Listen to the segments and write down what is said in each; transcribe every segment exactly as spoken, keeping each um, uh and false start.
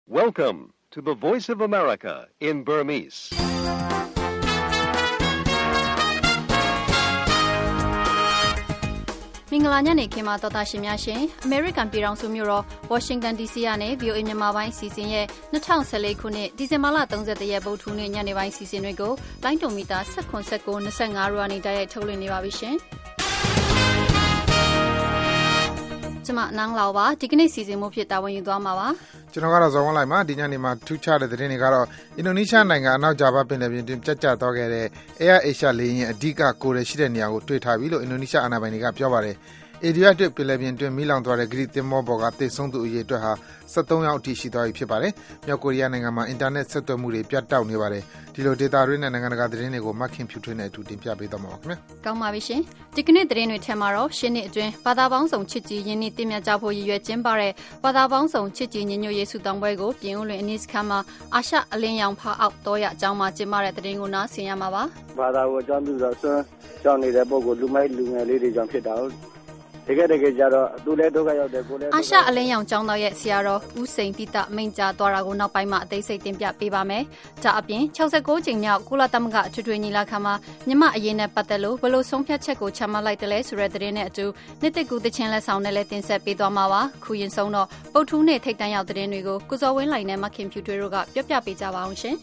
Welcome to the Voice of America in Burmese. ။မင်္ဂလာညနေခင်းပါတော်သားရှင်များရှင်။ American ပြည်ထောင်စုမြို့တော် Washington ဒီ စီ ကနေ ဗီ အို အေ မြန်မာပိုင်းစီစဉ်ရဲ့၂၀၁၄ခုနှစ်ဒီဇင်ဘာလ၃၁ရက်ဗုဒ္ဓဟူးနေ့ညနေပိုင်းစီစဉ်တွေကိုလိုင်းတုံမီတာ၁၇ ၁၉ ၂၅ရိုကနေတိုက်ရိုက်ထုတ်လွှင့်နေပါပြီရှင်။ကျွန်မနန်းလောက်ပါဒီကနေ့စီစဉ်မှုဖြစ်တာဝန်ယူသွားမှာပါ။ကျွန်တော်ကတော့ဇော်ဝင်းလိုက်ပါဒီညနေမှာထူးခြားတဲ့သတင်းတွေကတော့အင်ဒိုနီးရှားနိုင်ငံအနောက်ဂျာဗာပင်လယ်ပြင်တွင်ပြတ်ကျသွားခဲ့တဲ့ Air Asia လေယာဉ်အဓိကကိုယ်ရရှိတဲ့နေရာကိုတွေ့ထားပြီလို့အင်ဒိုနီးရှားအာဏာပိုင်တွေကပြောပါတယ်။အေဒီယာတွင်ပင်လယ်ပြင်တွင်မိလောင်သွားတဲ့ဂရိသင်္ဘောပေါ်ကသေဆုံးသူအရေအတွက်ဟာ၁၃ယောက်အထိရှိသွားပြီဖြစ်ပါတယ်။မြောက်ကိုရီးယားနိုင်ငံမှာအင်တာနက်ဆက်သွယ်မှုတွေပြတ်တောက်နေပါတယ်။ဒီလိုဒေတာတွင်းနဲ့နိုင်ငံတကာသတင်းတွေကိုမခင်ဖြူထွေးနဲ့အတူတင်ပြပေးသွားမှာပါခင်ဗျာ။ကောင်းပါပြီရှင်။ဒီကနေ့သတင်းတွေထဲမှာတော့ရှင်းနှစ်အတွင်းဘာသာပေါင်းစုံချစ်ကြည်ရင်းနှီးတင်မြတ်ကြဖို့ရည်ရွယ်ကျင်းပတဲ့ဘာသာပေါင်းစုံချစ်ကြည်ညီညွတ်ရေးဆုတောင်းပွဲကိုပြင်ဦးလွင်အနည်းစခန်းမှာအာရှအလင်းရောင်ဖားအောက်တော်ရအကြောင်းမှာကျင်းပတဲ့သတင်းကိုနားဆင်ရမှာပါ။ဘာသာကိုအကြောင်းပြုတော့ဆွမ်းကြောင်းနေတဲ့ပုံကိုလူမိုက်လူငယ်လေးတွေကြောင့်ဖြစ်တာ။တကယ်တကယ်ကြတော့သူလည်းဒုက္ခရောက်တယ်ကိုလည်းအာရှအလင်းရောင်ကျောင်းတော်ရဲ့ဆရာတော်ဦးစိန်တိတမိန့်ကြားသွားတာကိုနောက်ပိုင်းမှာအသေးစိတ်တင်ပြပေးပါမယ်။ဒါအပြင်၆၉ကြိမ်မြောက်ကုလသမဂ္ဂအထွေထွေညီလာခံမှာမြန်မာအရေးနဲ့ပတ်သက်လို့ဘယ်လိုဆုံးဖြတ်ချက်ကိုချမှတ်လိုက်တယ်လဲဆိုတဲ့သတင်းနဲ့အတူနှစ်သက်ကူတခြင်းလက်ဆောင်နဲ့လည်းတင်ဆက်ပေးသွားမှာပါ။ခုရင်ဆုံးတော့ပုတ်ထူးနဲ့ထိတ်တန့်ရောက်သတင်းတွေကိုကိုစော်ဝင်းလိုက်နဲ့မခင်ဖြူထွေးတို့ကပြောပြပေးကြပါအောင်ရှင်။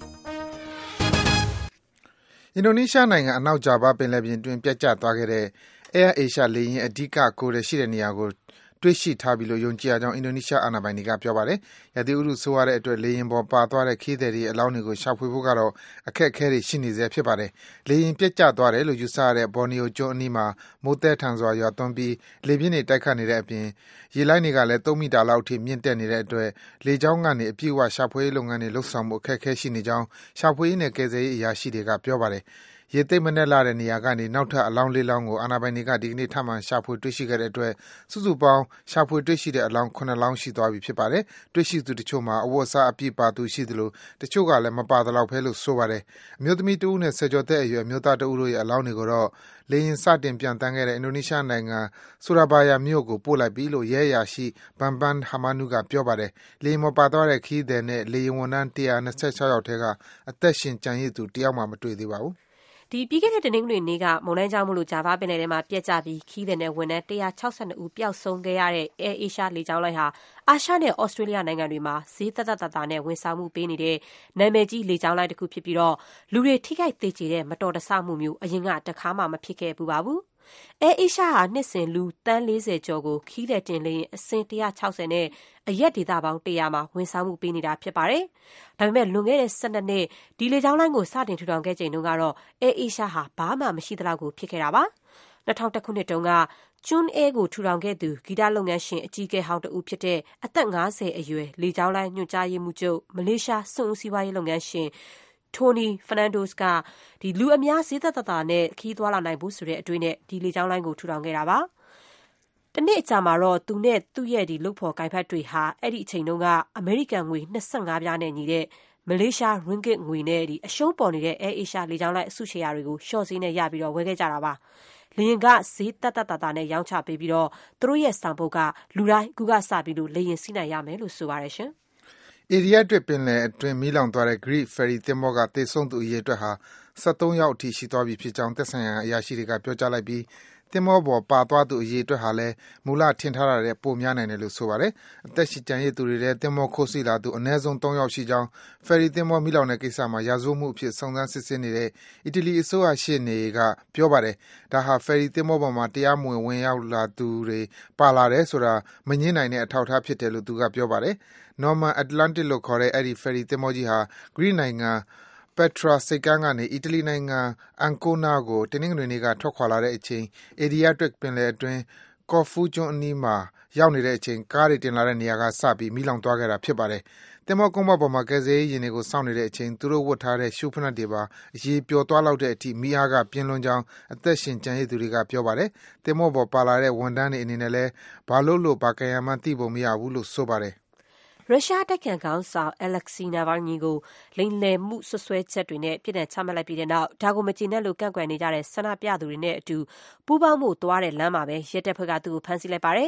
အင်ဒိုနီးရှားနိုင်ငံအနောက်ဂျာဗာပင်လယ်ပြင်တွင်ပြတ်ကျသွားခဲ့တဲ့Air Asia လေယာဉ်အဓိကကိုယ်ရရှိတဲ့နေရာကိုတွေ့ရှိထားပြီလို့ယုံကြည်ရကြောင်းအင်ဒိုနီးရှားအာဏာပိုင်တွေကပြောပါတယ်။ရာသီဥတုဆိုးရတဲ့အတွက်လေယာဉ်ပေါ်ပါသွားတဲ့ခရီးသည်တွေအလောင်းတွေကိုရှာဖွေဖို့ကတော့အခက်အခဲတွေရှိနေဆဲဖြစ်ပါတယ်။လေယာဉ်ပြတ်ကျသွားတယ်လို့ယူဆရတဲ့ဘော်နီယိုကျွန်းအနီးမှာမိုးသည်းထန်စွာရွာသွန်းပြီးလေပြင်းတွေတိုက်ခတ်နေတဲ့အပြင်ရေလှိုင်းတွေကလည်း၃မီတာလောက်အထိမြင့်တက်နေတဲ့အတွက်လေကြောင်းကနေအပြည့်အဝရှာဖွေရေးလုပ်ငန်းတွေလှုပ်ဆောင်မှုအခက်အခဲရှိနေကြောင်းရှာဖွေရေးနဲ့ကယ်ဆယ်ရေးအရာရှိတွေကပြောပါတယ်။ရေသိမ့်မနဲ့လာတဲ့နေရာကနေနောက်ထပ်အလောင်းလေးလောင်းကိုအာဏာပိုင်တွေကဒီကနေ့ထပ်မံရှာဖွေတွေ့ရှိခဲ့တဲ့အတွက်စုစုပေါင်းရှာဖွေတွေ့ရှိတဲ့အလောင်း၇လောင်းရှိသွားပြီဖြစ်ပါတယ်။တွေ့ရှိသူတချို့မှာအဝတ်အစားအပြည့်ပါသူရှိသလိုတချို့ကလည်းမပါသလောက်ပဲလို့ဆိုပါတယ်။အမျိုးသမီးတဦးနဲ့ဆယ်ကျော်သက်အရွယ်အမျိုးသားတဦးတို့ရဲ့အလောင်းတွေကိုတော့လေယာဉ်စတင်ပြန်တန်းခဲ့တဲ့အင်ဒိုနီးရှားနိုင်ငံဆူရာဘာယာမြို့ကိုပို့လိုက်ပြီလို့ရဲအရာရှိဘန်ဘန်ဟာမာနုကပြောပါတယ်။လေယာဉ်ပေါ်ပါသွားတဲ့ခရီးသည်နဲ့လေယာဉ်ဝန်ထမ်း၁၂၆ယောက်ထဲကအသက်ရှင်ကျန်ရစ်သူတယောက်မှမတွေ့သေးပါဘူး။ဒီပြီးခဲ့တဲ့တနင်္ဂနွေနေ့ကမုန်တိုင်းကြောင့်မလို့ဂျာဗာပင်လယ်ထဲမှာပြတ်ကျပြီးခီးတဲ့နဲ့ဝန်ထမ်း၁၆၂ဦးပျောက်ဆုံးခဲ့ရတဲ့ Air Asia လေကြောင်းလိုင်းဟာအာရှနဲ့ဩစတြေးလျနိုင်ငံတွေမှာဈေးသက်သက်သာသာနဲ့ဝန်ဆောင်မှုပေးနေတဲ့နာမည်ကြီးလေကြောင်းလိုင်းတစ်ခုဖြစ်ပြီးတော့လူတွေထိခိုက်သေကြေတဲ့မတော်တဆမှုမျိုးအရင်ကတခါမှမဖြစ်ခဲ့ဘူးပါဘူး။ Air Asia ဟာနှစ်စဉ်လူတန်း၄၀ကျော်ကိုခီးတဲ့တင်လေရင်အစင်း၁၆၀နဲ့အရက်ဒေသပေါင်း၁၀၀မှာဝန်ဆောင်မှုပေးနေတာဖြစ်ပါတယ်။ဒါပေမဲ့လွန်ခဲ့တဲ့၁၂နှစ်ဒီလေကြောင်းလိုင်းကိုစတင်ထူထောင်ခဲ့ချိန်တုန်းကတော့ Air Asia ဟာဘာမှမရှိသလောက်ကိုဖြစ်ခဲ့တာပါ။၂၀၀၁ခုနှစ်တုန်းကကျွန်းအဲကိုထူထောင်ခဲ့သူဂီတလုပ်ငန်းရှင်အကြီးအကဲဟောင်းတဦးဖြစ်တဲ့အသက်၅၀အရွယ်လေကြောင်းလိုင်းညွှန်ကြားရေးမှူးချုပ်မလေးရှားစွန့်ဦးစီးပွားရေးလုပ်ငန်းရှင်ထိုနီဖနန်ဒိုစ်ကဒီလူအများဈေးသက်သက်သာနဲ့ခီးသွားလာနိုင်ဖို့ဆိုတဲ့အတွေ့နဲ့ဒီလေကြောင်းလိုင်းကိုထူထောင်ခဲ့တာပါ။တနေ့အကြာမှာတော့သူနဲ့သူ့ရဲ့ဒီလုပ်ဖော်ကိုင်ဖက်တွေဟာအဲ့ဒီအချိန်တုန်းကအမေရိကန်ငွေ၂၅ပြားနဲ့ညီတဲ့မလေးရှားရင်းဂစ်ငွေနဲ့ဒီအရှုံးပေါ်နေတဲ့ Air Asia လေကြောင်းလိုင်းအစုရှယ်ယာတွေကိုရှော့ဈေးနဲ့ရပြီးတော့ဝယ်ခဲ့ကြတာပါ။လေယာဉ်ကဈေးတက်တက်တာတာနဲ့ရောင်းချပေးပြီးတော့သူတို့ရဲ့ဆောင်ပုဒ်ကလူတိုင်းအခုကစပြီးလို့လေယာဉ်စီးနိုင်ရမယ်လို့ဆိုပါတယ်ရှင်။အေရီးယားတွင်ပင်လယ်အတွင်းမီးလောင်သွားတဲ့ Greek Ferry သင်္ဘောကသေဆုံးသူအရေအတွက်ဟာ၁၃ယောက်အထိရှိသွားပြီဖြစ်ကြောင်းသက်ဆိုင်ရာအရာရှိတွေကပြောကြားလိုက်ပြီးသင်္ဘောပေါ်ပါသွားသူအရေအတွက်ဟာလည်းမူလထင်ထားတာထက်ပိုများနိုင်တယ်လို့ဆိုပါတယ်။အသက်ရှင်ကျန်ရစ်သူတွေထဲသင်္ဘောခိုးစီးလာသူအနည်းဆုံး၃ယောက်ရှိကြောင်း Ferry သင်္ဘောမီးလောင်တဲ့ကိစ္စမှာရာဇဝတ်မှုအဖြစ်စုံစမ်းစစ်ဆေးနေတဲ့အီတလီအစိုးရရှေ့နေကပြောပါတယ်။ဒါဟာ Ferry သင်္ဘောပေါ်မှာတရားမဝင်ဝင်ရောက်လာသူတွေပါလာတယ်ဆိုတာမငြင်းနိုင်တဲ့အထောက်အထားဖြစ်တယ်လို့သူကပြောပါတယ်။ Norman Atlantic လို့ခေါ်တဲ့အဲဒီ Ferry သင်္ဘောကြီးဟာ Greece နိုင်ငံPetra ဆိပ်ကမ်းကနေအီတလီနိုင်ငံအန်ကိုနာကိုတနင်္ဂနွေနေ့ကထွက်ခွာလာတဲ့အချိန်အေဒီယာတွက်ပင်လယ်အတွင်းကော်ဖူးကျွန်းအနီးမှာရောက်နေတဲ့အချိန်ကားတွေတင်လာတဲ့နေရာကစပြီးမီးလောင်သွားခဲ့တာဖြစ်ပါတယ်။သင်္ဘောကုန်းပေါ်မှာကယ်ဆယ်ရေးယာဉ်တွေကိုစောင့်နေတဲ့အချိန်သူတို့ဝတ်ထားတဲ့ရှူးဖနက်တွေပါအရေပျော်သွားလောက်တဲ့အထိမီးအားကပြင်းလွန်းကြောင်းအသက်ရှင်ကျန်ရစ်သူတွေကပြောပါတယ်။သင်္ဘောပေါ်ပါလာတဲ့ဝန်ထမ်းတွေအနေနဲ့လည်းဘာလို့လို့ဘာကံရမှန်းသိဖို့မရဘူးလို့ဆိုပါတယ်။ရုရှားတိုက်ခံခေါင်းဆောင် Alexei Navalny ကိုလိမ်လည်မှုဆွဆွဲချက်တွေနဲ့ပြည်နယ်ချမှတ်လိုက်ပြီးတဲ့နောက်ဒါကိုမကျေနပ်လို့ကန့်ကွက်နေကြတဲ့ဆန္ဒပြသူတွေနဲ့အတူပူးပေါင်းမှုသွားတဲ့လမ်းမှာပဲရဲတပ်ဖွဲ့ကသူ့ကိုဖမ်းဆီးလိုက်ပါတယ်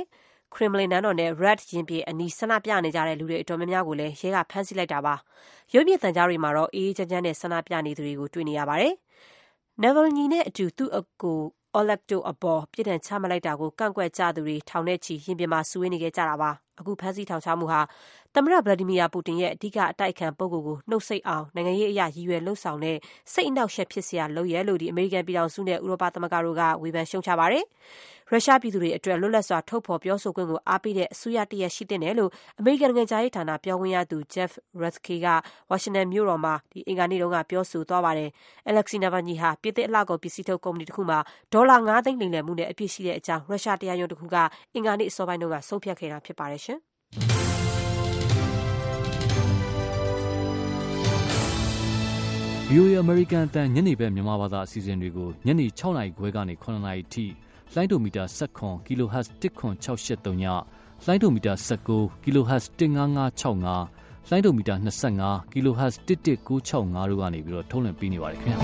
ခရမ်လင်နန်းတော်နဲ့ Red ရင်ပြင်အနီးဆန္ဒပြနေကြတဲ့လူတွေအတော်များများကိုလည်းရဲကဖမ်းဆီးလိုက်တာပါရုပ်မြင်သံကြားတွေမှာတော့အေးအေးချမ်းချမ်းနဲ့ဆန္ဒပြနေသူတွေကိုတွေ့နေရပါတယ်။ Navalny နဲ့အတူသူ့အကို Oleg တို့အပေါ်ပြည်ထန်ချမှတ်လိုက်တာကိုကန့်ကွက်ကြသူတွေထောင်နဲ့ချီရင်ပြင်မှာစုဝေးနေခဲ့ကြတာပါ။အခုဖမ်းဆီးထောင်ချမှုဟာသမ္မတ Vladimir Putin ရဲ့အဓိကအတိုက်အခံပုဂ္ဂိုလ်ကိုနှုတ်ဆက်အောင်နိုင်ငံရေးအရာရည်ရွယ်လှုပ်ဆောင်တဲ့စိတ်အနှောက်အယှက်ဖြစ်စရာလုပ်ရဲလို့ဒီအမေရိကန်ပြည်ထောင်စုနဲ့ဥရောပသမဂ္ဂတို့ကဝေဖန်ရှုံချပါတယ်။ရုရှားပြည်သူတွေအတွက်လွတ်လပ်စွာထုတ်ဖော်ပြောဆိုခွင့်ကိုအားပေးတဲ့အစိုးရတရက်ရှိတဲ့နယ်လို့အမေရိကန်နိုင်ငံခြားရေးဌာနပြောခွင့်ရသူ Jeff Rathke ကဝါရှင်တန်မြို့တော်မှာဒီအင်္ဂါနေ့တုန်းကပြောဆိုသွားပါတယ်။ Alexei Navalny ဟာပြည်သစ်အလှကုန်ပစ္စည်းထုတ်ကုမ္ပဏီတစ်ခုမှာဒေါ်လာငါးသိန်းလိမ်လည်မှုနဲ့အပြစ်ရှိတဲ့အကြောင်းရုရှားတရားရုံးတစ်ခုကအင်္ဂါနေ့အစောပိုင်းတုန်းကဆုံးဖြတ်ခဲ့တာဖြစ်ပါတယ်ရှင်။ဗီအိုအေ American အသံညနေဘက်မြန်မာဘာသာအစီအစဉ်တွေကိုညနေ၆နာရီခွဲကနေ၇နာရီထိလိုင်းဒိုမီတာ၁၇ kHz တစ်ခွန်၆၈၃ညလိုင်းဒိုမီတာ၁၉ kHz တစ်၅၅၆၅လိုင်းဒိုမီတာ၂၅ kHz တစ်တစ်၉၆၅တို့ကနေပြီးတော့ထုတ်လွှင့်ပေးနေပါတယ်ခင်ဗျာ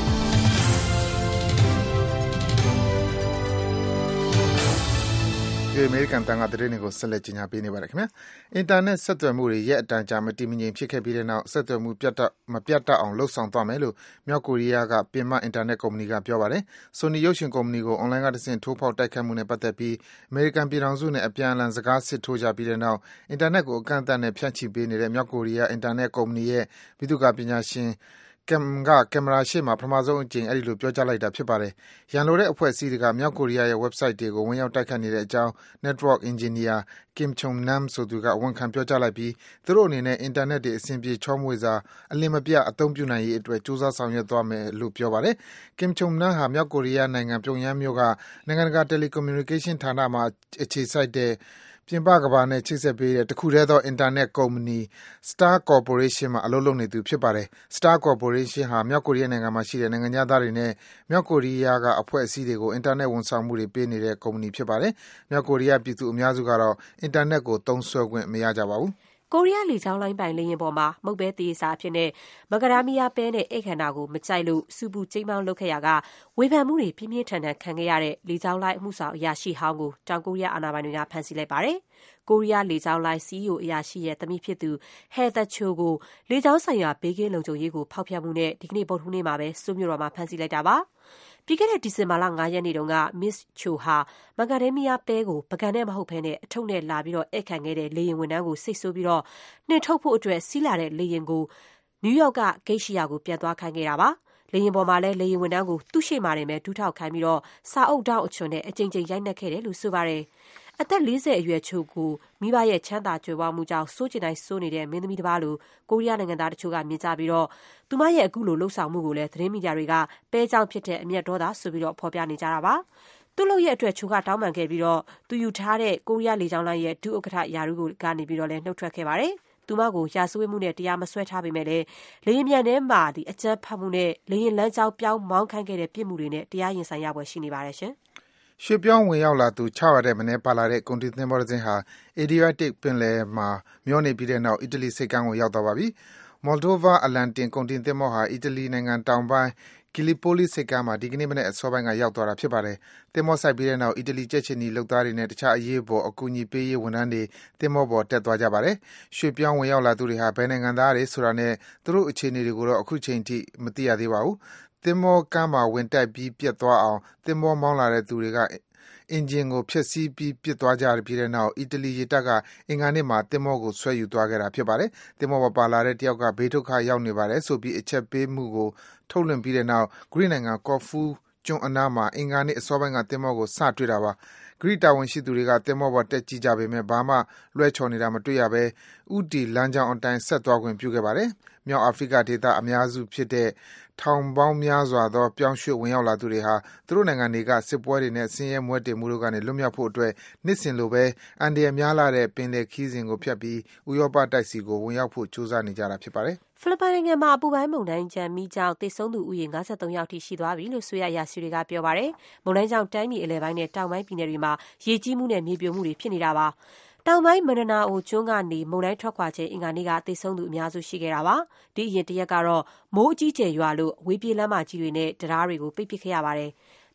ဒီအမေရိကန်တန်ခါသတင်းတွေကိုဆက်လက်ကြီးညာပေးနေပါတယ်ခင်ဗျာအင်တာနက်ဆက်သွယ်မှုတွေရဲ့အတန်ကြာမတည်မငြိမ်ဖြစ်ခဲ့ပြီးတဲ့နောက်ဆက်သွယ်မှုပြတ်တောက်မပြတ်တောက်အောင်လှုပ်ဆောင်သွားမယ်လို့မြောက်ကိုရီးယားကပြင်မအင်တာနက်ကုမ္ပဏီကပြောပါတယ် Sony ရုပ်ရှင်ကုမ္ပဏီကိုအွန်လိုင်းကတဆင့်ထိုးဖောက်တိုက်ခိုက်မှုနဲ့ပတ်သက်ပြီးအမေရိကန်ပြည်ထောင်စုနဲ့အပြန်အလှန်စကားစစ်ထိုးကြပြီးတဲ့နောက်အင်တာနက်ကိုအကန့်အသတ်နဲ့ဖြန့်ချိပေးနေတဲ့မြောက်ကိုရီးယားအင်တာနက်ကုမ္ပဏီရဲ့ဗိသုကာပညာရှင်ကင်ကကင်မရာရှေ့မှာပထမဆုံးအကြိမ်အဲဒီလိုပြောကြားလိုက်တာဖြစ်ပါတယ်။ရန်လိုတဲ့အဖွဲ့အစည်းတွေကမြောက်ကိုရီးယားရဲ့ website တွေကိုဝင်ရောက်တိုက်ခိုက်နေတဲ့အကြောင်း Network Engineer Kim Chung Nam ဆိုသူကဝန်ခံပြောကြားလိုက်ပြီးသူတို့အနေနဲ့အင်တာနက်တွေအဆင်ပြေချောမွေ့စွာအလင်းမပြတ်အသုံးပြုနိုင်ရေးအတွက်ကြိုးစားဆောင်ရွက်သွားမယ်လို့ပြောပါတယ်။ Kim Chung Nam ဟာမြောက်ကိုရီးယားနိုင်ငံပြုံယမ်းမြို့ကနိုင်ငံတကာ Telecommunication ဌာနမှာအခြေစိုက်တဲ့ပြင်ပကမ္ဘာနဲ့ချိတ်ဆက်ပေးတဲ့တခုတည်းသောအင်တာနက်ကုမ္ပဏီ Star Corporation မှာအလုပ်လုပ်နေသူဖြစ်ပါတယ်။ Star Corporation ဟာမြောက်ကိုရီးယားနိုင်ငံမှာရှိတဲ့နိုင်ငံခြားသားတွေနဲ့မြောက်ကိုရီးယားကအဖွဲ့အစည်းတွေကိုအင်တာနက်ဝန်ဆောင်မှုတွေပေးနေတဲ့ကုမ္ပဏီဖြစ်ပါတယ်။မြောက်ကိုရီးယားပြည်သူအများစုကတော့အင်တာနက်ကိုသုံးစွဲခွင့်မရကြပါဘူး။ကိုရီးယားလေကြောင်းလိုင်းပိုင်လေယာဉ်ပေါ်မှာမုတ်ပဲတည်စာအဖြစ်နဲ့မကဒါမီယာပဲနဲ့အိတ်ခန္ဓာကိုမကြိုက်လို့စူပူကျိမ်းမောင်းလုပ်ခဲ့ရကဝေဖန်မှုတွေပြင်းပြင်းထန်ထန်ခံခဲ့ရတဲ့လေကြောင်းလိုင်းအမှုဆောင်အရာရှိဟောင်းကိုတောင်ကိုရီးယားအာဏာပိုင်တွေကဖမ်းဆီးလိုက်ပါတယ်။ကိုရီးယားလေကြောင်းလိုင်း စီ အီ အို အရာရှိရဲ့သမီးဖြစ်သူ Heather Cho ကိုလေကြောင်းဆိုင်ရာဘေးကင်းလုံခြုံရေးကိုဖောက်ဖျက်မှုနဲ့ဒီကနေ့ဗုဒ္ဓဟူးနေ့မှာပဲစိုးမြို့တော်မှာဖမ်းဆီးလိုက်တာပါ။ပြီးခဲ့တဲ့ဒီဇင်ဘာလ၅ရက်နေ့တုန်းက Miss Cho ဟာမကာဒမီယာပဲကိုပကံနဲ့မဟုတ်ဘဲနဲ့အထုပ်နဲ့လာပြီးတော့ဧည့်ခံခဲ့တဲ့လေယာဉ်ဝန်ထမ်းကိုစိတ်ဆိုးပြီးတော့နှင်ထုတ်ဖို့အတွက်စီးလာတဲ့လေယာဉ်ကိုနယူးယောက်ကဂိတ်ရှိရာကိုပြန်သွားခိုင်းခဲ့တာပါ။လေယာဉ်ပေါ်မှာလည်းလေယာဉ်ဝန်ထမ်းကိုသူ့ရှိမှနေမဲ့ဒူးထောက်ခိုင်းပြီးတော့စာအုပ်တောင်းအချွန်နဲ့အကြိမ်ကြိမ်ရိုက်နှက်ခဲ့တယ်လို့ဆိုပါတယ်။အသက်၄၀အရွယ်ချိုကိုမိဘရဲ့ချမ်းသာကြွယ်ဝမှုကြောင့်စိုးကျင်တိုင်းစိုးနေတဲ့မင်းသမီးတစ်ပါးလိုကိုရီးယားနိုင်ငံသားတချို့ကမြင်ကြပြီးတော့သူမရဲ့အခုလိုလှုပ်ဆောင်မှုကိုလည်းသတင်းမီဒီယာတွေကပဲကြောင်ဖြစ်တဲ့အမျက်ဒေါသဆိုပြီးတော့ဖော်ပြနေကြတာပါသူ့လုပ်ရဲ့အတွက်ချိုကတောင်းပန်ခဲ့ပြီးတော့သူယူထားတဲ့ကိုရီးယားလေကြောင်းလိုင်းရဲ့ဒုဥက္ကဋ္ဌယာရုကိုကနေပြီးတော့လည်းနှုတ်ထွက်ခဲ့ပါတယ်သူမကိုရာဇဝတ်မှုနဲ့တရားမစွဲထားပေမဲ့လည်းလေရင်မြန်ထဲမှာဒီအကြမ်းဖက်မှုနဲ့လေရင်လမ်းကြောင်းပြောင်းမောင်းခိုင်းခဲ့တဲ့ပြစ်မှုတွေနဲ့တရားရင်ဆိုင်ရပွဲရှိနေပါတယ်ရှင်ရွှေပြောင်းဝင်ရောက်လာသူ၆ရာတဲ့မနေ့ပါလာတဲ့ကုန်တင်သင်္ဘောတစ်စင်းဟာ Adriatic ပင်လယ်မှာမျောနေပြီးတဲ့နောက်အီတလီဆိပ်ကမ်းကိုရောက်သွားပါပြီ။ Moldova အလံတင်ကုန်တင်သင်္ဘောဟာအီတလီနိုင်ငံတောင်ပိုင်း Gallipoli ဆိပ်ကမ်းမှာဒီကနေ့မနက်အစောပိုင်းကရောက်သွားတာဖြစ်ပါတယ်။သင်္ဘောဆိုက်ပြီးတဲ့နောက်အီတလီကြက်ချင်နီလုပ်သားတွေနဲ့တခြားအရေးပေါ်အကူအညီပေးရေးဝန်ထမ်းတွေသင်္ဘောပေါ်တက်သွားကြပါတယ်။ရွှေပြောင်းဝင်ရောက်လာသူတွေဟာဘယ်နိုင်ငံသားတွေဆိုတာနဲ့သူတို့အခြေအနေတွေကိုတော့အခုချိန်ထိမသိရသေးပါဘူး။သင်္ဘောကမ်းမှာဝင်တိုက်ပြီးပြတ်သွားအောင်သင်္ဘောမောင်းလာတဲ့သူတွေကအင်ဂျင်ကိုဖျက်ဆီးပြီးပစ်သွားကြပြီးတဲ့နောက်အီတလီရေတပ်ကအင်္ဂါနေ့မှာသင်္ဘောကိုဆွဲယူသွားခဲ့တာဖြစ်ပါတယ်။သင်္ဘောပေါ်ပါလာတဲ့တယောက်ကဘေးဒုက္ခရောက်နေပါတယ်ဆိုပြီးအချက်ပေးမှုကိုထုတ်လွှင့်ပြီးတဲ့နောက်ဂရိနိုင်ငံကော်ဖူးကျွန်းအနားမှာအင်္ဂါနေ့အစောပိုင်းကသင်္ဘောကိုစတွေ့တာပါ။ဂရိတာဝန်ရှိသူတွေကသင်္ဘောပေါ်တက်ကြည့်ကြပေမဲ့ဘာမှလွှဲချော်နေတာမတွေ့ရဘဲဥတီလမ်းကြောင်းအတိုင်းဆက်သွားခွင့်ပြုခဲ့ပါတယ်။မြောက်အာဖရိကဒေသအများစုဖြစ်တဲ့ထောင်ပေါင်းများစွာသောပြောင်းရွှေ့ဝင်ရောက်လာသူတွေဟာသူတို့နိုင်ငံတွေကစစ်ပွဲတွေနဲ့ဆင်းရဲမွဲတေမှုတို့ကနေလွတ်မြောက်ဖို့အတွက်နှစ်စဉ်လိုပဲအန္တရာယ်များလာတဲ့ပင်လယ်ခီးစဉ်ကိုဖြတ်ပြီးဥရောပတိုက်စီကိုဝင်ရောက်ဖို့ကြိုးစားနေကြတာဖြစ်ပါတယ်။ဖိလစ်ပိုင်နိုင်ငံမှာအပူပိုင်းမုန်တိုင်းကြမ်းမီးကြောင့်သေဆုံးသူဦးရေ၅၃ယောက်ထိရှိသွားပြီလို့ဆိုရအရာရှိတွေကပြောပါတယ်။မုန်တိုင်းကြောင့်တိုင်းပြည်အလယ်ပိုင်းနဲ့တောင်ပိုင်းပြည်နယ်တွေမှာရေကြီးမှုနဲ့မြေပြိုမှုတွေဖြစ်နေတာပါ။တောင်ပိုင်းမန်ဒနာအိုကျွန်းကနေမုန်တိုင်းထွက်ခွာချိန်အင်္ဂါနေ့ကသေဆုံးသူအများစုရှိခဲ့တာပါ။ဒီအရင်တရက်ကတော့မိုးအကြီးကျယ်ရွာလို့ဝေးပြေးလမ်းမကြီးတွေနဲ့တရားတွေကိုပိတ်ပစ်ခဲ့ရပါတယ်။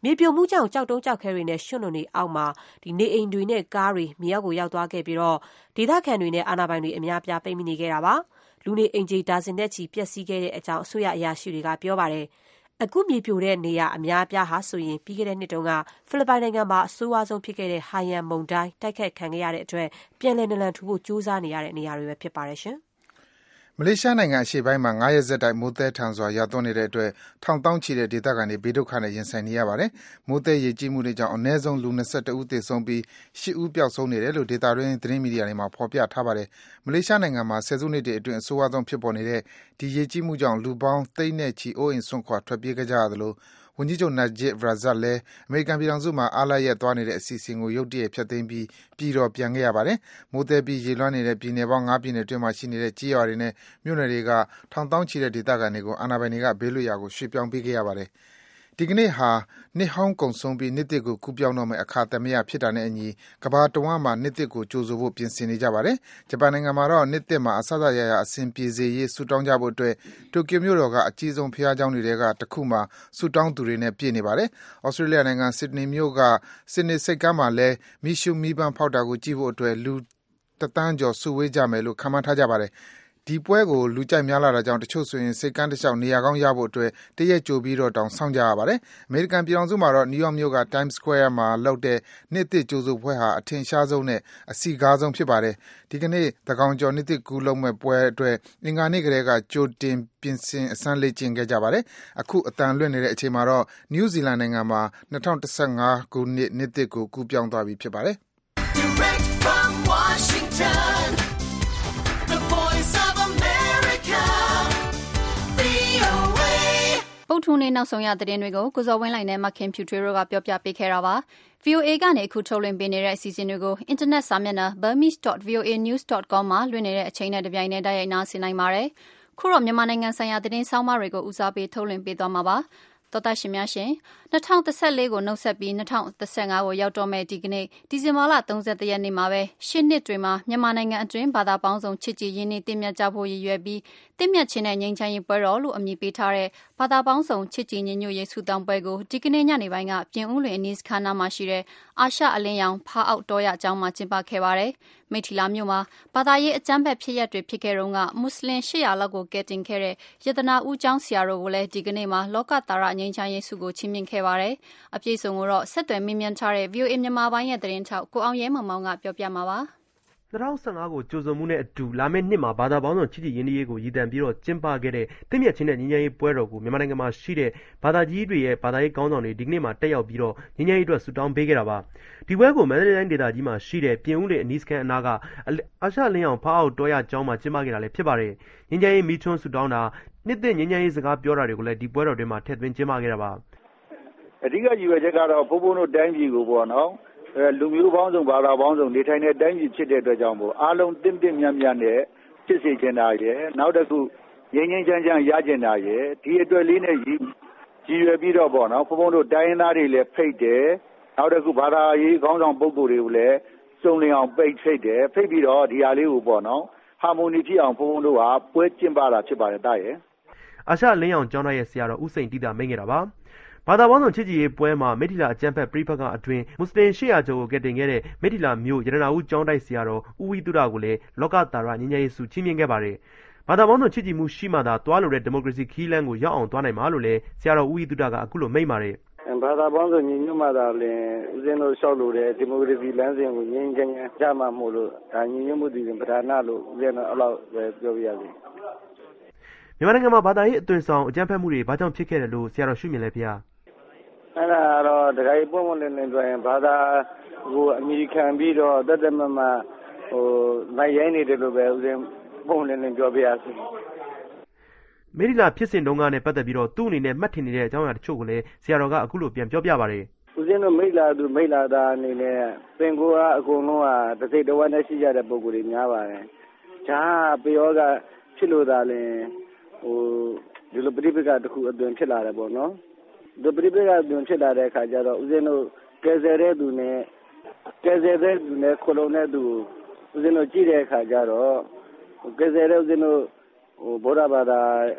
မြေပြိုမှုကြောင့်ကြောက်တုံးကြောက်ခဲတွေနဲ့ရွှွန့်နုံတွေအောက်မှာဒီနေအိမ်တွေနဲ့ကားတွေမြေအောက်ကိုရောက်သွားခဲ့ပြီးတော့ဒေသခံတွေနဲ့အာဏာပိုင်တွေအများပြားပိတ်မိနေခဲ့တာပါလူနေအိမ်ကြီးဒါဇင်နဲ့ချီပျက်စီးခဲ့တဲ့အကြောင်းအစိုးရအရာရှိတွေကပြောပါတယ်အခုမြေပြိုတဲ့နေရာအများပြားဟာဆိုရင်ပြီးခဲ့တဲ့နှစ်တုန်းကဖိလစ်ပိုင်နိုင်ငံမှာအဆိုးဝါးဆုံးဖြစ်ခဲ့တဲ့ဟာယန်မုန်တိုင်းတိုက်ခတ်ခံခဲ့ရတဲ့အတွက်ပြန်လည်နလန်ထူဖို့ကြိုးစားနေရတဲ့နေရာတွေပဲဖြစ်ပါတယ်ရှင်မလေးရှားနိုင်ငံအရှေ့ပိုင်းမှာငါးရက်ဆက်တိုက်မိုးသည်းထန်စွာရွာသွန်းနေတဲ့အတွက်ထောင်သောင်းချီတဲ့ဒေသခံတွေဘေးဒုက္ခနဲ့ရင်ဆိုင်နေရပါတယ်။မိုးသည်းရေကြီးမှုတွေကြောင့်အနည်းဆုံးလူ၂၁ဦးသေဆုံးပြီး၈ဦးပျောက်ဆုံးနေတယ်လို့ဒေသတွင်းသတင်းမီဒီယာတွေမှာဖော်ပြထားပါတယ်။မလေးရှားနိုင်ငံမှာဆယ်စုနှစ်တွေအတွင်းအဆိုးဝါးဆုံးဖြစ်ပေါ်နေတဲ့ဒီရေကြီးမှုကြောင့်လူပေါင်းသိန်းနဲ့ချီအိုးအိမ်စွန့်ခွာထွက်ပြေးခဲ့ကြရသလိုဝန်ကြီးချုပ် Najib Razak လည်းအမေရိကန်ပြည်ထောင်စုမှာအားလပ်ရက်သွားနေတဲ့အစီအစဉ်ကိုရုတ်တရက်ဖျက်သိမ်းပြီးပြည်တော်ပြန်ခဲ့ရပါတယ်။မိုးသည်းပြီးရေလွှမ်းနေတဲ့ပြည်နယ်ပေါင်း၅ပြည်နယ်အတွင်းမှာရှိနေတဲ့ကြေးရွာတွေနဲ့မြို့နယ်တွေကထောင်သောင်းချီတဲ့ဒေသခံတွေကိုအာဏာပိုင်တွေကဘေးလွတ်ရာကိုရွှေ့ပြောင်းပေးခဲ့ရပါတယ်။ဒီကနေ့ဟာနှစ်ဟောင်းကုန်ဆုံးပြီးနှစ်သစ်ကိုကူးပြောင်းတော့မယ့်အခါသမယဖြစ်တာနဲ့အညီကမ္ဘာတဝန်းမှာနှစ်သစ်ကိုကြိုဆိုဖို့ပြင်ဆင်နေကြပါတယ်။ဂျပန်နိုင်ငံမှာတော့နှစ်သစ်မှာအဆအဆရရအဆင်ပြေစေရေးဆုတောင်းကြဖို့အတွက်တိုကျိုမြို့တော်ကအကြီးဆုံးဘုရားကျောင်းတွေထဲကတစ်ခုမှာဆုတောင်းသူတွေနဲ့ပြည့်နေပါတယ်။ဩစတြေးလျနိုင်ငံဆစ်ဒနီမြို့ကဆစ်ဒနီဆိပ်ကမ်းမှာလည်းမီးရှူးမီးပန်းဖောက်တာကိုကြည့်ဖို့အတွက်လူတစ်သန်းကျော်စုဝေးကြမယ်လို့ခန့်မှန်းထားကြပါတယ်။ဒီပွဲကိုလူကြိုက်များလာတာကြောင့်တချို့ဆိုရင်စိတ်ကန်းတစ်လျှောက်နေရာကောင်းရဖို့အတွက်တရက်ကြိုပြီးတော့တောင်စောင့်ကြရပါတယ်။အမေရိကန်ပြည်ထောင်စုမှာတော့နယူးယောက်မြို့က Times Square မှာလုပ်တဲ့နှစ်သစ်ကြိုဆိုပွဲဟာအထင်ရှားဆုံးနဲ့အစည်းကားဆုံးဖြစ်ပါတယ်။ဒီကနေ့သန်းခေါင်ကျော်နှစ်သစ်ကူးလုပ်မဲ့ပွဲအတွက်အင်္ဂါနေ့ကတည်းကကြိုတင်ပြင်ဆင်အစမ်းလေ့ကျင့်ခဲ့ကြပါတယ်။အခုအတန်လွင့်နေတဲ့အချိန်မှာတော့နယူးဇီလန်နိုင်ငံမှာ၂၀၁၅ခုနှစ်နှစ်သစ်ကိုကူးပြောင်းသွားပြီဖြစ်ပါတယ်။ Direct from Washington ပုတ်ထူးနေ့နောက်ဆုံးရသတင်းတွေကိုကိုဇော်ဝင်းလှိုင်နဲ့မခင်ဖြူထွေးတို့ကပြောပြပေးခဲ့တာပါ။ဗွီအိုအေကနေအခုထုတ်လွှင့်ပေးနေတဲ့အစီအစဉ်တွေကိုအင်တာနက်စာမျက်နှာ burmese dot v o a news dot com မှာလွှင့်နေတဲ့အချိန်နဲ့တပြိုင်နက်တည်းရိုက်နားဆင်နိုင်ပါတယ်။ခုတော့မြန်မာနိုင်ငံဆိုင်ရာသတင်းဆောင်းပါးတွေကိုဦးစားပေးထုတ်လွှင့်ပေးသွားမှာပါ။သောတာရှင်များရှင်၂၀၁၄ကိုနှုတ်ဆက်ပြီး၂၀၁၅ကိုရောက်တော့မဲ့ဒီကနေ့ဒီဇင်ဘာလ၃၁ရက်နေ့မှာပဲရှစ်နှစ်တွေမှာမြန်မာနိုင်ငံအတွင်းဘာသာပေါင်းစုံချစ်ကြည်ရင်းနှီးတင့်မြတ်ကြဖို့ရည်ရွယ်ပြီးတင့်မြတ်ခြင်းနဲ့ငြိမ်းချမ်းရေးပွဲတော်လို့အမည်ပေးထားတဲ့ဘာသာပေါင်းစုံချစ်ကြည်ညီညွတ်ရေးဆုတောင်းပွဲကိုဒီကနေ့ညနေပိုင်းကပြင်ဦးလွင်အနီးစခန်းနားမှာရှိတဲ့အာရှအလင်းရောင်ဖားအောက်တော်ရအကျောင်းမှာကျင်းပခဲ့ပါတယ်။မိထီလာမြို့မှာဘာသာရေးအကြမ်းဖက်ဖြစ်ရပ်တွေဖြစ်ခဲ့တော့ကမွတ်စလင်၈၀၀လောက်ကိုကယ်တင်ခဲ့တဲ့ယတနာဦးကျောင်းဆရာတော်ကိုလည်းဒီကနေ့မှာလောကတာရငြိမ်းချမ်းရေးဆုကိုချီးမြှင့်ခဲ့ပါတယ်။အပြည့်စုံကိုတော့ဆက်သွယ်မေးမြန်းထားတဲ့ ဗွီအိုအေ မြန်မာပိုင်းရဲ့သတင်းထောက်ကိုအောင်ရဲမောင်မောင်ကပြောပြမှာပါ။၂၀၁၅ကိုကြိုဆိုမှုနဲ့အတူလာမယ့်နှစ်မှာဘာသာပေါင်းစုံချစ်ကြည်ရင်းနှီးရေးကိုရည်တံပြီးတော့ကျင်းပခဲ့တဲ့တင့်မြတ်ခြင်းနဲ့ငြိမ်းချမ်းရေးပွဲတော်ကိုမြန်မာနိုင်ငံမှာရှိတဲ့ဘာသာကြီးတွေရဲ့ဘာသာရေးကောင်းဆောင်တွေဒီကနေ့မှာတက်ရောက်ပြီးတော့ငြိမ်းချမ်းရေးအတွက်ဆုတောင်းပေးခဲ့တာပါ။ဒီပွဲကိုမန္တလေးတိုင်းဒေသကြီးမှာရှိတဲ့ပြင်ဦးလွင်အနီးစခန်းအနားကအာရှလင်းအောင်ဖားအောက်တော်ရကျောင်းမှာကျင်းပခဲ့တာလည်းဖြစ်ပါတယ်။ငြိမ်းချမ်းရေးမိထွန်းဆုတောင်းတာနှစ်သက်ငြိမ်းချမ်းရေးစကားပြောတာတွေကိုလည်းဒီပွဲတော်တွေမှာထည့်သွင်းကျင်းပခဲ့တာပါ။အဓိကရည်ရွယ်ချက်ကတော့ဘုံဘုံတို့တိုင်းပြည်ကိုပေါ့နော်အဲလူမျိုးပေါင်းစုံဘာသာပေါင်းစုံနေထိုင်တဲ့တိုင်းပြည်ဖြစ်တဲ့အတွက်ကြောင့်မို့အားလုံးတင့်တင့်မြတ်မြတ်နဲ့ဖြစ်စေချင်တာရယ်နောက်တစ်ခုငြိမ်းငြိမ်းချမ်းချမ်းရကျင်တာရယ်ဒီအတွက်လေးနဲ့ရည်ရွယ်ပြီးတော့ပေါ့နော်ဘုံဘုံတို့တိုင်းရင်းသားတွေလည်းဖိတ်တယ်နောက်တစ်ခုဘာသာရေးခေါင်းဆောင်ပုဂ္ဂိုလ်တွေကိုလည်းစုံလင်အောင်ပိတ်ဖိတ်တယ်ဖိတ်ပြီးတော့ဒီဟာလေးကိုပေါ့နော်ဟာမိုနီဖြစ်အောင်ဘုံဘုံတို့ကပွဲကျင်းပတာဖြစ်ပါတယ်တာရယ်အာရှလင်းအောင်ကျောင်းသားရဲ့ဆရာတော်ဦးစိန်တိတာမိတ်ခဲ့တာပါဘာသာပေါင်းစုံချစ်ကြည်ရေးပွဲမှာမိထီလာအကျမ်းဖက်ပရိပကအတွင်းမွတ်စလင်၈၀၀ကျော်ကိုကယ်တင်ခဲ့တဲ့မိထီလာမြို့ရတနာဦးကျောင်းတိုက်ဆရာတော်ဦးဝီတုဒကိုလည်းလောကတာရငြိမ်းချမ်းရေးဆုချီးမြှင့်ခဲ့ပါတယ်။ဘာသာပေါင်းစုံချစ်ကြည်မှုရှိမှသာသွားလို့တဲ့ဒီမိုကရေစီခီးလမ်းကိုရောက်အောင်သွားနိုင်မှာလို့လည်းဆရာတော်ဦးဝီတုဒကအခုလိုမိန့်ပါတယ်။ဘာသာပေါင်းစုံညီညွတ်မှသာလျှင်ဦးဇင်းတို့လျှောက်လို့တဲ့ဒီမိုကရေစီလမ်းစဉ်ကိုငြိမ်းချမ်းကြမှာမို့လို့ဒါညီညွတ်မှုတည်ရင်ပဓာနလို့ဦးဇင်းတို့အဲ့လောက်ပဲပြောပြရစီ။မြန်မာနိုင်ငံမှာဘာသာရေးအသွင်ဆောင်အကြမ်းဖက်မှုတွေဘာကြောင့်ဖြစ်ခဲ့တယ်လို့ဆရာတော်ရှုမြင်လဲဖေ။အဲ့ဒါတော့တခါကြီးပုံမှန်လင်းလင်းပြောရင်ဘာသာကိုအမိခံပြီးတော့တသက်မမဟိုနိုင်ရိုင်းနေတယ်လို့ပဲဦးဇင်းပုံလင်းလင်းပြောပြရစီမေရီလာဖြစ်စဉ်တုန်းကနဲ့ပတ်သက်ပြီးတော့သူ့အနေနဲ့မှတ်ထင်နေတဲ့အကြောင်းအရာတချို့ကိုလည်းဆရာတော်ကအခုလိုပြန်ပြောပြပါတယ်ဦးဇင်းတို့မိလာသူမိလာသားအနေနဲ့ပင်ကိုကအကုန်လုံးကတစ်စိတ်တစ်ဝက်နဲ့ရှိကြတဲ့ပုံကိုယ်တွေများပါတယ်ဂျာပေယောကဖြစ်လို့သာလင်ဟိုဒီလိုပြိပကတစ်ခုအသွင်ဖြစ်လာတယ်ပေါ့နော်ဒီပရိပကတွင်ဖြစ်လာတဲ့အခါကျတော့ဦးဇင်းတို့ကယ်ဆယ်တဲ့သူနဲ့ကယ်ဆယ်တဲ့သူနဲ့ခလုံးတဲ့သူဦးဇင်းတို့ကြည့်တဲ့အခါကျတော့ကယ်ဆယ်တဲ့ဦးဇင်းတို့ဟိုဗုဒ္ဓဘာသာ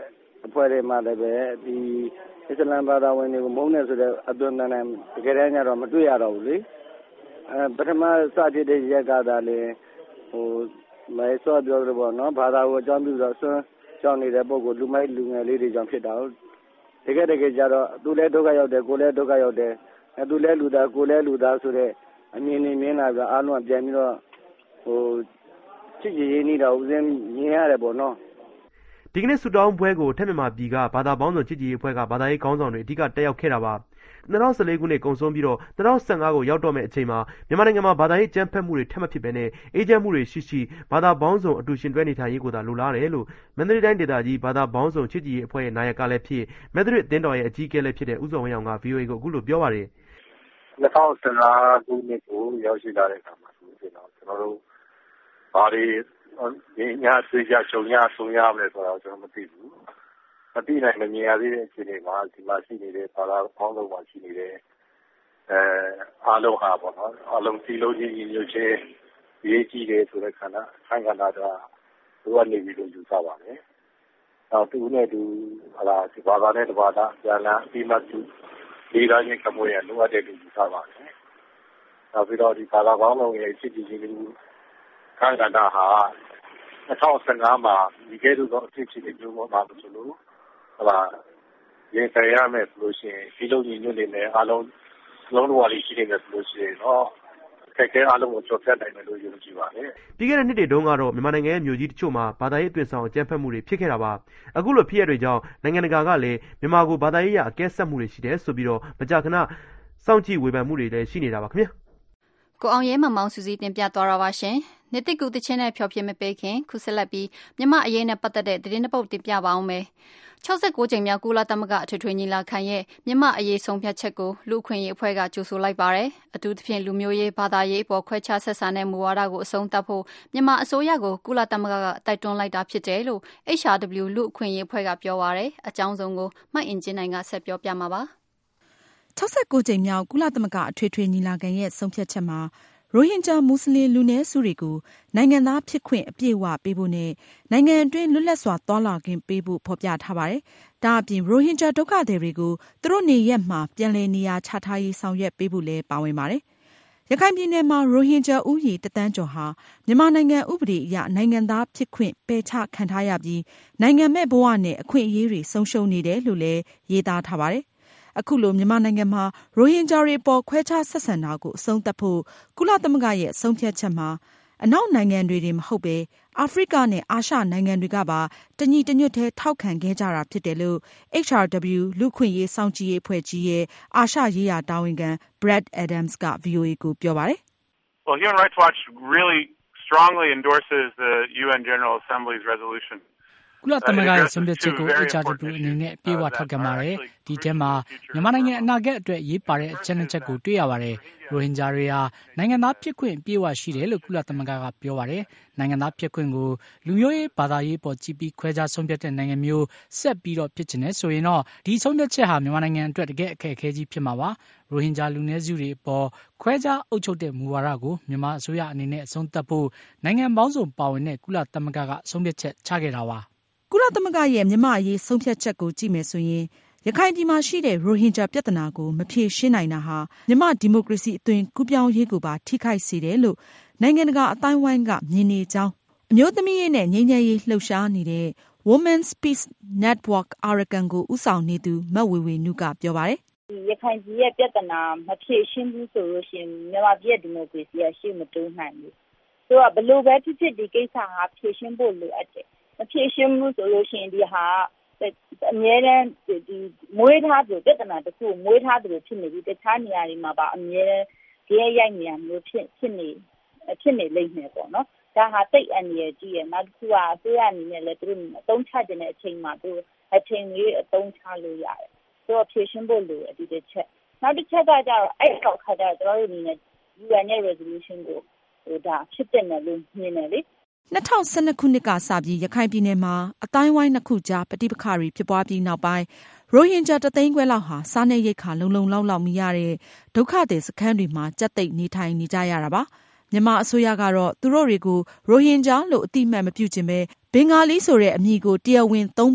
အဖွဲ့တွေမှာလည်းပဲဒီအစ္စလာမ်ဘာသာဝင်တွေကိုမုန်းနေဆိုတဲ့အသွင်နဲ့တကယ်တမ်းကျတော့မတွေ့ရတော့ဘူးလေအဲပထမစဖြစ်တဲ့ရက်ကသာလေဟိုမဲဆော့ပြောလို့ပေါ့နော်ဘာသာကိုအကြောင်းပြုတော့ဆွမ်းကြောင်းနေတဲ့ပုံကိုလူမိုက်လူငယ်လေးတွေကြောင့်ဖြစ်တာတကယ်တကယ်ကျတော့သူလည်းဒုက္ခရောက်တယ်ကိုလည်းဒုက္ခရောက်တယ်အဲသူလည်းလူသားကိုလည်းလူသားဆိုတဲ့အမြင်နဲ့မြင်လာပြီးအားလုံးပြန်ပြီးတော့ဟိုချစ်ကြည်ရင်းနေတာဦးစင်းမြင်ရတယ်ပေါ့နော်ဒီကနေ့ဆူတောင်းပွဲကိုထက်မြန်မာပြည်ကဘာသာပေါင်းစုံချစ်ကြည်ရေးအဖွဲ့ကဘာသာရေးခေါင်းဆောင်တွေအဓိကတက်ရောက်ခဲ့တာပါ၂၀၁၄ခုနှစ်ကုန်ဆုံးပြီးတော့၂၀၁၅ကိုရောက်တော့မယ့်အချိန်မှာမြန်မာနိုင်ငံမှာဘာသာရေးကြမ်းဖက်မှုတွေထပ်မဖြစ်ဘဲနဲ့အေဂျင့်မှုတွေရှိရှိဘာသာပေါင်းစုံအတူရှင်တွဲနေထိုင်ရေးကိုသာလိုလားတယ်လို့မန္တလေးတိုင်းဒေသကြီးဘာသာပေါင်းစုံချစ်ကြည်ရေးအဖွဲ့ရဲ့နာယကလည်းဖြစ်မန္တလေးအသင်းတော်ရဲ့အကြီးအကဲလည်းဖြစ်တဲ့ဦးစောဝင်းအောင်က ဗီအိုအေ ကိုအခုလိုပြောပါတယ်၂၀၁၅ခုနှစ်ကိုရောက်ရှိလာတဲ့အခါမှာဆိုရင်တော့ကျွန်တော်တို့ဘာတွေဒီညဆွေးကြချုံညဆုံရမယ်ဆိုတော့ကျွန်တော်မသိဘူးမသိနိုင်မမြင်ရသေးတဲ့အခြေအနေမှာဒီမှာရှိနေတဲ့ဘာသာပေါင်းစုံမှာရှိနေတဲ့အဲအားလုံးဟာပေါ့နော်အားလုံးစီလုံးကြီးညွှန်ချင်းရေးကြည့်တယ်ဆိုတဲ့ခန္ဓာဆံခန္ဓာတော့လိုအပ်နေပြီလို့ယူဆပါတယ်။နောက်သူနဲ့သူဟာလာဒီဘာသာနဲ့တဘာသာပြန်လာအပြီးမှသူဒီလာချင်းကမွေးရလိုအပ်တယ်လို့ယူဆပါတယ်။နောက်ပြီးတော့ဒီဘာသာပေါင်းစုံရဲ့ချစ်ကြည်ခြင်းကိုခန္ဓာတာဟာ၂၀၁၅မှာဒီကဲသို့သောအဖြစ်ဖြစ်မျိုးမှာမဆိုလို့ဟာလာရင်ဆိုင်ရမယ်ဆိုလို့ရှိရင်ဒီလိုညီညွတ်နေမယ်အားလုံးလုံးဝလေးရှိနေမယ်ဆိုလို့ရှိရင်တော့ခက်ခဲအားလုံးကိုကျော်ဖြတ်နိုင်မယ်လို့ယုံကြည်ပါတယ်။ပြီးခဲ့တဲ့နှစ်တွေတုန်းကတော့မြန်မာနိုင်ငံရဲ့မြို့ကြီးတချို့မှာဘာသာရေးအသွင်ဆောင်အကြမ်းဖက်မှုတွေဖြစ်ခဲ့တာပါ။အခုလိုဖြစ်ရတဲ့ကြောင့်နိုင်ငံတကာကလည်းမြန်မာကိုဘာသာရေးအကဲဆက်မှုတွေရှိတယ်ဆိုပြီးတော့မကြာခဏစောင့်ကြည့်ဝေဖန်မှုတွေလည်းရှိနေတာပါခင်ဗျာ။ကိုအောင်ရဲမမောင်စုစည်းတင်ပြသွားတာပါရှင်။နှစ်သိကူတချင်းနဲ့ဖျော်ဖြေမပေးခင်ခုဆက်လက်ပြီးမြန်မာအရေးနဲ့ပတ်သက်တဲ့သတင်းတစ်ပုဒ်တင်ပြပါအောင်မယ်။၆၉ကြိမ်မြောက်ကုလသမဂ္ဂအထွေထွေညီလာခံရဲ့မြန်မာအရေးဆုံးဖြတ်ချက်ကိုလူ့အခွင့်အရေးအဖွဲ့ကကြိုဆိုလိုက်ပါတယ်။အထူးသဖြင့်လူမျိုးရေးဘာသာရေးအပေါ်ခွဲခြားဆက်ဆံတဲ့မူဝါဒကိုအဆုံးသတ်ဖို့မြန်မာအစိုးရကိုကုလသမဂ္ဂကတိုက်တွန်းလိုက်တာဖြစ်တယ်လို့ H R W လူ့အခွင့်အရေးအဖွဲ့ကပြောပါတယ်။အကြောင်းစုံကိုမှတ်အင်ဂျင်နိုင်ကဆက်ပြောပြမှာပါ။၆၉ကြိမ်မြောက်ကုလသမဂ္ဂအထွေထွေညီလာခံရဲ့ဆုံးဖြတ်ချက်မှာရိုဟင်ဂျာမွတ်စလင်လူနည်းစုတွေကိုနိုင်ငံသားဖြစ်ခွင့်အပြည့်အဝပေးဖို့နဲ့နိုင်ငံအတွင်းလွတ်လပ်စွာသွားလာခွင့်ပေးဖို့ဖော်ပြထားပါတယ်။ဒါအပြင်ရိုဟင်ဂျာဒုက္ခသည်တွေကိုသူတို့နေရပ်မှာပြန်လည်နေရာချထားရေးဆောင်ရွက်ပေးဖို့လည်းပါဝင်ပါတယ်။ရခိုင်ပြည်နယ်မှာရိုဟင်ဂျာဦးရေတသန်းကျော်ဟာမြန်မာနိုင်ငံဥပဒေအရနိုင်ငံသားဖြစ်ခွင့်ပယ်ချခံထားရပြီးနိုင်ငံမဲ့ဘဝနဲ့အခွင့်အရေးတွေဆုံးရှုံးနေတယ်လို့လည်းရေးသားထားပါတယ်။အခုလိုမြန်မာနိုင်ငံမှာရိုဟင်ဂျာတွေပေါ်ခွဲခြားဆက်ဆံတာကိုအဆုံးသတ်ဖို့ကုလသမဂ္ဂရဲ့ဆုံးဖြတ်ချက်မှာအနောက်နိုင်ငံတွေတင်မဟုတ်ပဲအာဖရိကနဲ့အာရှနိုင်ငံတွေကပါတညီတညွတ်ထဲထောက်ခံခဲ့ကြတာဖြစ်တယ်လို့ H R W လူ့ခွင့်ရေးစောင့်ကြည့်ရေးအဖွဲ့ကြီးရဲ့အာရှရေးရာတာဝန်ခံ Brad Adams က ဗီအိုအေ ကိုပြောပါတယ်။ Well, Human Rights Watch really strongly endorses the U N General Assembly's resolution. ကုလသမဂ္ဂရဲ့ဆုံးဖြတ်ချက်ကို H R W အနေနဲ့အပြည့်အဝထောက်ခံပါတယ်။ဒီထဲမှာမြန်မာနိုင်ငံအနာဂတ်အတွက်ရေးပါတဲ့အချက်နှစ်ချက်ကိုတွေ့ရပါတယ်။ရိုဟင်ဂျာတွေဟာနိုင်ငံသားဖြစ်ခွင့်အပြည့်အဝရှိတယ်လို့ကုလသမဂ္ဂကပြောပါတယ်။နိုင်ငံသားဖြစ်ခွင့်ကိုလူမျိုးရေးဘာသာရေးပေါ်ကြည့်ပြီးခွဲခြားဆုံးဖြတ်တဲ့နိုင်ငံမျိုးဆက်ပြီးတော့ဖြစ်ချင်တယ်ဆိုရင်တော့ဒီဆုံးဖြတ်ချက်ဟာမြန်မာနိုင်ငံအတွက်တကယ်အခက်အခဲကြီးဖြစ်မှာပါ။ရိုဟင်ဂျာလူနည်းစုတွေအပေါ်ခွဲခြားအုပ်ချုပ်တဲ့မူဝါဒကိုမြန်မာအစိုးရအနေနဲ့အဆုံးသတ်ဖို့နိုင်ငံပေါင်းစုံပါဝင်တဲ့ကုလသမဂ္ဂကဆုံးဖြတ်ချက်ချခဲ့တာပါ။ကုလသမဂ္ဂရဲ့မြန်မာအရေးဆုံးဖြတ်ချက်ကိုကြည့်မယ်ဆိုရင်ရခိုင်ပြည်မှာရှိတဲ့ရိုဟင်ဂျာပြဿနာကိုမဖြေရှင်းနိုင်တာဟာမြန်မာဒီမိုကရေစီအသွင်ကူးပြောင်းရေးကိုပါထိခိုက်စေတယ်လို့နိုင်ငံတကာအတိုင်းဝိုင်းကမြင်နေကြောင်းအမျိုးသမီးရေးနဲ့ငြိမ်းချမ်းရေးလှုပ်ရှားနေတဲ့ Women's Peace Network Arakan ကိုဦးဆောင်နေသူမဝေဝေနုကပြောပါတယ်။ရခိုင်ပြည်ရဲ့ပြဿနာမဖြေရှင်းဘူးဆိုလို့ရှိရင်မြန်မာပြည်ရဲ့ဒီမိုကရေစီကရှေ့မတိုးနိုင်ဘူး။ဆိုတော့ဘယ်လိုပဲဖြစ်ဖြစ်ဒီကိစ္စဟာဖြေရှင်းဖို့လိုအပ်တယ်။မဖြေရှင်းဘူးဆိုလို့ရှိရင်ဒီဟာအမြဲတမ်းဒီမွေးထားသူပြဿနာတစ်ခုမွေးထားသူဖြစ်နေပြီးတခြားနေရာတွေမှာပါအမြဲတမ်းရိုက်နေရမျိုးဖြစ်ဖြစ်နေဖြစ်နေလိမ့်မယ်ပေါ့နော်ဒါဟာတိတ်အန္တရာယ်ကြီးရဲ့နောက်တစ်ခုကအစိုးရအနေနဲ့လည်းသူတို့အသုံးချခြင်းတဲ့အချိန်မှာသူအချိန်ကြီးအသုံးချလို့ရတယ်ဆိုတော့ဖြည့်ရှင်းဖို့လိုအပ်တဲ့ချက်နောက်တစ်ချက်ကကြတော့အဲ့တော့ခါကြတော့တို့အနေနဲ့ U N ရဲ့ resolution ကိုဟိုဒါဖြစ်တဲ့နယ်လို့မြင်တယ်လေ၂၀၁၂ခုနှစ်ကစပြီးရခိုင်ပြည်နယ်မှာအတိုင်းဝိုင်းနှစ်ခုကြားပဋိပက္ခတွေဖြစ်ပွားပြီးနောက်ပိုင်းရိုဟင်ဂျာတသိန်းခွဲလောက်ဟာစားနပ်ရိက္ခာလုံလုံလောက်လောက်မရတဲ့ဒုက္ခသည်စခန်းတွေမှာကြက်သိပ်နေထိုင်နေကြရတာပါမြန်မာအစိုးရကတော့သူတို့တွေကိုရိုဟင်ဂျာလို့အတိအမှတ်မပြုခြင်းပဲဘင်္ဂါလီဆိုတဲ့အမည်ကိုတရားဝင်သုံးဖို့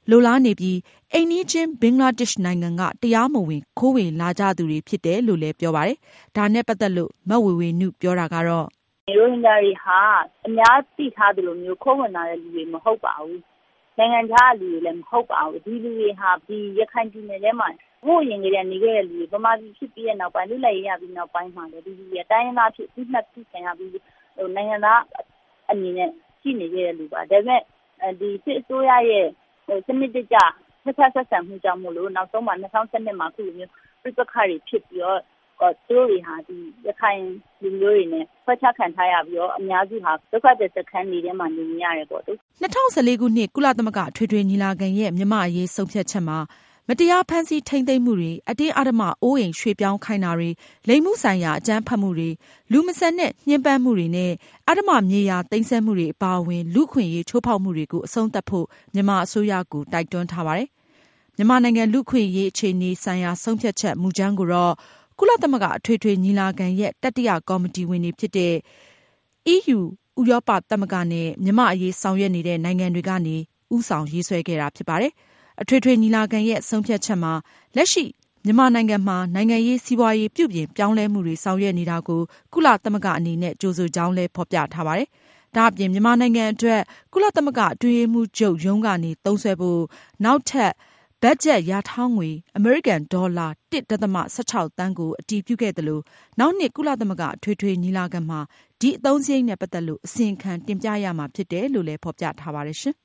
လိုလားနေပြီးအိမ်နီးချင်းဘင်္ဂလားဒေ့ရှ်နိုင်ငံကတရားမဝင်ခိုးဝင်လာကြသူတွေဖြစ်တယ်လို့လည်းပြောပါတယ်။ဒါနဲ့ပတ်သက်လို့မဝေဝေနုပြောတာကတော့ရိုဟင်ဂျာတွေဟာအများသိထားသလိုမျိုးခိုးဝင်လာတဲ့လူတွေမဟုတ်ပါဘူး။နိုင်ငံခြားလူတွေလည်းမဟုတ်ပါဘူး။ဒီလူတွေဟာဒီရခိုင်ပြည်နယ်ထဲမှာဟိုရင်ကလေးနေခဲ့တဲ့လူတွေဗမာပြည်ဖြစ်ပြီးတဲ့နောက်ပိုင်းလူလိုက်ရပြီးနောက်ပိုင်းမှာလည်းဒီလူတွေတိုင်းရင်းသားဖြစ်ပြီးမှတ်ပြီးခံရပြီးဟိုနိုင်ငံသားအနေနဲ့ရှိနေကြတဲ့လူပါဒါပေမဲ့ဒီစစ်အစိုးရရဲ့ဟိုစနစ်တကျဆက်ဆက်ဆံမှုကြောင့်မို့လို့နောက်ဆုံးမှာ၂၀၁၂မှာခုလိုမျိုးပြဿနာတွေဖြစ်ပြီးတော့သူတို့တွေဟာဒီရခိုင်လူမျိုးတွေနဲ့ဖက်ချခံထားရပြီးတော့အများစုဟာဒုက္ခသည်စခန်းတွေထဲမှာနေနေရတယ်ပေါ့သူ၂၀၁၄ခုနှစ်ကုလသမဂ္ဂအထွေထွေညီလာခံရဲ့မြန်မာအရေးဆုံးဖြတ်ချက်မှာမတရားဖမ်းဆီးထိန်းသိမ်းမှုတွေအတင်းအဓမ္မအိုးအိမ်ရွှေ့ပြောင်းခိုင်းတာတွေလိင်မှုဆိုင်ရာအကြမ်းဖက်မှုတွေလူမဆန်တဲ့ညှဉ်းပန်းမှုတွေနဲ့အဓမ္မမြေယာသိမ်းဆည်းမှုတွေအပါအဝင်လူခွင့်ရေးချိုးဖောက်မှုတွေကိုအဆုံးသတ်ဖို့မြန်မာအစိုးရကတိုက်တွန်းထားပါတယ်။မြန်မာနိုင်ငံလူခွင့်ရေးအခြေအနေဆိုင်ရာဆုံးဖြတ်ချက်မူကြမ်းကိုတော့ကုလသမဂ္ဂအထွေထွေညီလာခံရဲ့တတိယကော်မတီဝင်တွေဖြစ်တဲ့ အီးယူ ဥရောပသမဂ္ဂနဲ့မြန်မာအရေးဆောင်ရွက်နေတဲ့နိုင်ငံတွေကနေဦးဆောင်ရေးဆွဲခဲ့တာဖြစ်ပါတယ်။အထွေထွေညီလာခံရဲ့ဆုံးဖြတ်ချက်မှာလက်ရှိမြန်မာနိုင်ငံမှာနိုင်ငံရေးစီးပွားရေးပြုပြင်ပြောင်းလဲမှုတွေဆောင်ရွက်နေတာကိုကုလသမဂ္ဂအနေနဲ့ကြိုဆိုကြောင်းလည်းဖော်ပြထားပါတယ်။ဒါ့အပြင်မြန်မာနိုင်ငံအတွက်ကုလသမဂ္ဂအတွင်းရေးမှူးချုပ်ရုံးကနေသုံးစွဲဖို့နောက်ထပ်ဘတ်ဂျက်ရထောင်းငွေအမေရိကန်ဒေါ်လာတစ်ဒသမ ၁၆ သန်းကိုအတည်ပြုခဲ့တယ်လို့နောက်နှစ်ကုလသမဂ္ဂအထွေထွေညီလာခံမှာဒီအသုံးစရိတ်နဲ့ပတ်သက်လို့အစီရင်ခံတင်ပြရမှာဖြစ်တယ်လို့လည်းဖော်ပြထားပါတယ်ရှင်။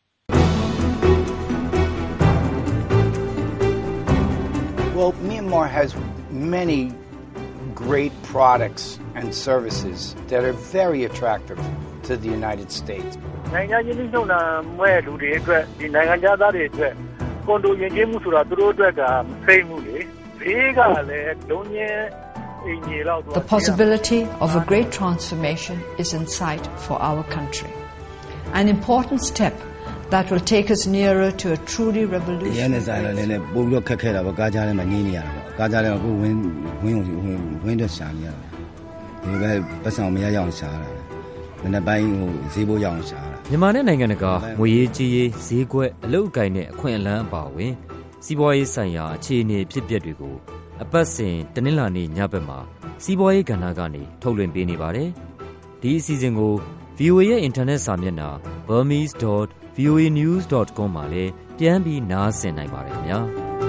Well, Myanmar has many great products and services that are very attractive to the United States. နိုင်ငံချင်းနှုတ်နာမဲ့လူတွေအတွက်ဒီနိုင်ငံသားတွေအတွက်ကွန်ဒိုယဉ်ကျေးမှုဆိုတာသူတို့အတွက်ကမသိမှုလေဘေးကလည်းလုံးချင်းအင်ဂျီလောက် The possibility of a great transformation is in sight for our country. An important step that will take us nearer to a truly revolutionary. ရန်နေဆိုင်လည်းလည်းပို့ပြီးခက်ခဲတာပေါ့ကားကြားထဲမှာညင်းနေရတာပေါ့ကားကြားထဲမှာကိုဝင်းဝင်းဝင်ဝင်းတော့ရှာနေရတယ်ဒီပဲပတ်ဆောင်မရရအောင်ရှာတာမနေ့ပိုင်းဟိုဈေးဘိုးရအောင်ရှာတာမြန်မာနဲ့နိုင်ငံတကာငွေရေးကြေးရေးဈေးကွက်အလုပ်အကိုင်နဲ့အခွင့်အလမ်းအပါအဝင်စီးပွားရေးဆိုင်ရာအခြေအနေဖြစ်ပျက်တွေကိုအပတ်စဉ်တနင်္လာနေ့ညဘက်မှာစီးပွားရေးကဏ္ဍကနေထုတ်လွှင့်ပေးနေပါတယ်ဒီအစီအစဉ်ကို ဗီအိုအေ ရဲ့အင်တာနက်စာမျက်နှာ burmese dot v o a news dot com မှာလည်းပြန်ပြီးနားဆင်နိုင်ပါတယ်ခင်ဗျာ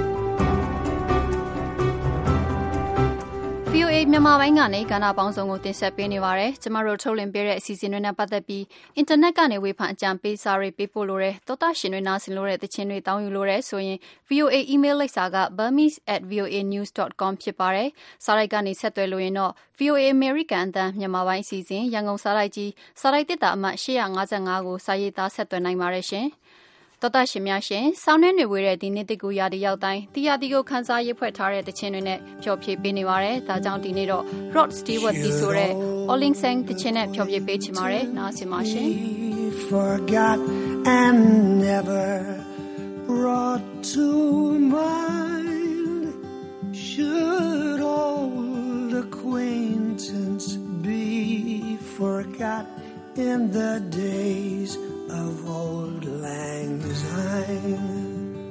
ဗီအိုအေ မြန်မာပိုင်းကနေကဏ္ဍပေါင်းစုံကိုတင်ဆက်ပေးနေပါတယ်။ကျမတို့ထုတ်လွှင့်ပေးတဲ့အစီအစဉ်တွေနဲ့ပတ်သက်ပြီးအင်တာနက်ကနေဝေဖန်အကြံပေးစာတွေပေးပို့လို့ရသောတာရှင်တွေနားဆင်လို့ရတဲ့ချင်းတွေတောင်းယူလို့ရဆိုရင် ဗီအိုအေ email လိပ်စာက burmese at v o a news dot com ဖြစ်ပါတယ်။စာရိုက်ကနေဆက်သွယ်လို့ရင်တော့ ဗီအိုအေ American အသံမြန်မာပိုင်းအစီအစဉ်ရန်ကုန်စာရိုက်ကြီးစာရိုက်တစ်တာအမှတ်၈၅၅ကိုစာရေးသားဆက်သွယ်နိုင်ပါတယ်ရှင်။တော်တာရှင်များရှင်ဆောင်းနှင်းတွေဝေတဲ့ဒီနေ့တကူရာဒီရောက်တိုင်းတီယာတီကိုခန်းစားရေးဖွဲ့ထားတဲ့တခြင်းတွေနဲ့ဖျော်ဖြေပေးနေပါတယ်ဒါကြောင့်ဒီနေ့တော့ Rod Stewart တီဆိုတဲ့ Olling Sang တခြင်းနဲ့ဖျော်ဖြေပေးချင်ပါတယ်နားဆင်ပါရှင် Forgot and never brought to mind should old acquaintance be forgot in the days of old lang syne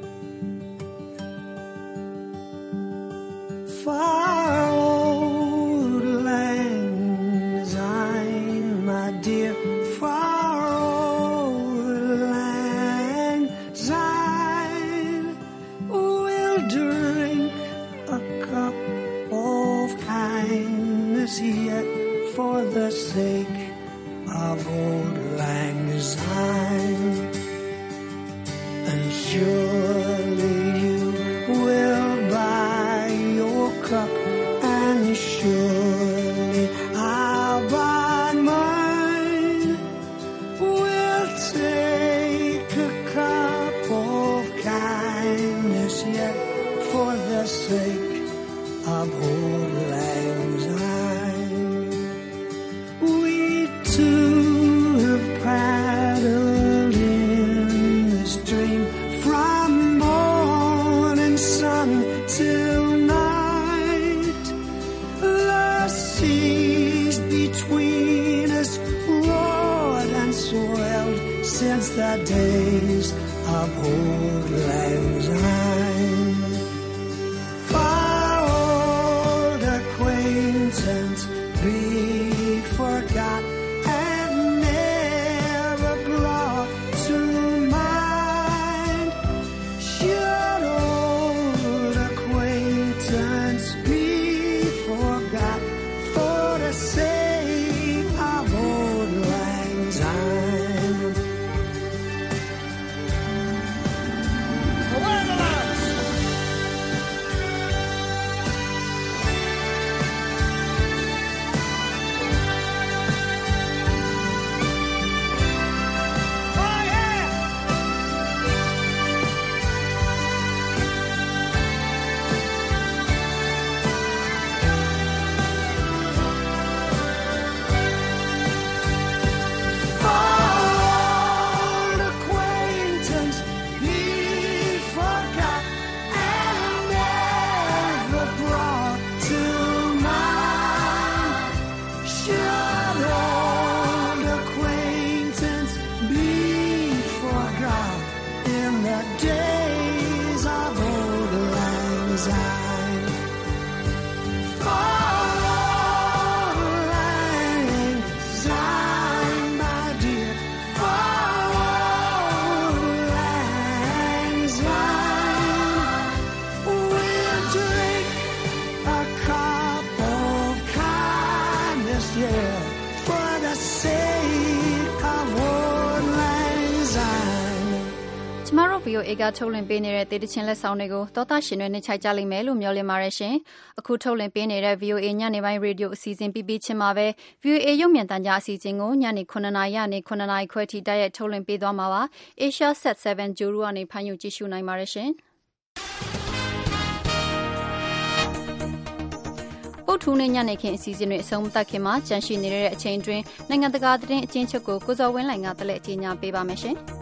far old lang syne my dear far old lang syne we'll drink a cup of kindness yet for the sake of old lang syne and surely you will buy your cup and surely I'll buy mine we'll take a cup of kindness yet for the sake of old lang syne we two have paddled in the stream from morning sun till night the seas between us roared and swelled since the days of old lang syne. For old acquaintance be forgot and never brought to mind. Should old acquaintance be forgot for the sake of old lang syne. Away the lads! Oh yeah! Old acquaintance be forgot and never brought to mind. Should old acquaintance be forgot in the days of old lang syne. Old lang syne, my dear. Old lang syne. We'll drink a cup of kindness, yeah, for the sake of old lang syne. ကျမတို့ ဗီအိုအေ ကထုတ်လွှင့်ပေးနေတဲ့တေးသချင်းလက်ဆောင်တွေကိုသောတာရှင်တွေနဲ့ခြိုက်ကြလိမ့်မယ်လို့မျှော်လင့်ပါတယ်ရှင်။အခုထုတ်လွှင့်ပေးနေတဲ့ ဗီအိုအေ ညနေပိုင်းရေဒီယိုအစီအစဉ်ပြီးပြီးချင်းမှာပဲ ဗီအိုအေ ရုပ်မြင်သံကြားအစီအစဉ်ကိုညနေခုနှစ်နာရီကနေခုနှစ်နာရီခွဲထိတိုက်ရိုက်ထုတ်လွှင့်ပေးသွားမှာပါ။ Asia Sat 7 ဂျိုရူကနေဖမ်းယူကြည့်ရှုနိုင်ပါတယ်ရှင်။ပုတ်ထူးနဲ့ညနေခင်းအစီအစဉ်တွေအဆုံးမသတ်ခင်မှာကြန့်ရှိနေတဲ့အချိန်တွင်းနိုင်ငံတကာသတင်းအကျဉ်းချုပ်ကိုကိုဇော်ဝင်းလှိုင်ကတလဲအကြေညာပေးပါမယ်ရှင်။